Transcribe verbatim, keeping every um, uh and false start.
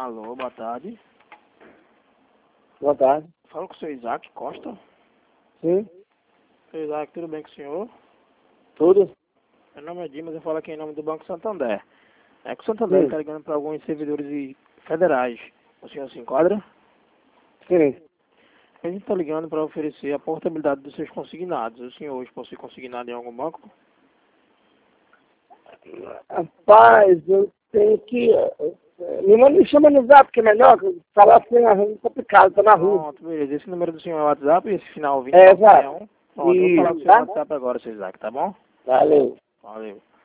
Alô, boa tarde. Boa tarde. Falo com o seu Isaac Costa. Sim, Seu Isaac, tudo bem com o senhor? tudo? Meu nome é Dimas, eu falo aqui em nome do Banco Santander. É que o Santander Sim, está ligando para alguns servidores e- federais. O senhor se enquadra? sim. A gente está ligando para oferecer a portabilidade dos seus consignados. O senhor hoje possui consignado em algum banco? Rapaz, eu tenho que... eh, Me manda, me chama no zap, que é melhor, que falar assim é muito complicado, tô na rua. Pronto, beleza. Esse número do senhor é o WhatsApp, esse final vinte É, e nove sessenta e exato. um. Pronto, eu vou falar com o E, seu tá? WhatsApp agora, seu Isaac, tá bom? Valeu. Valeu.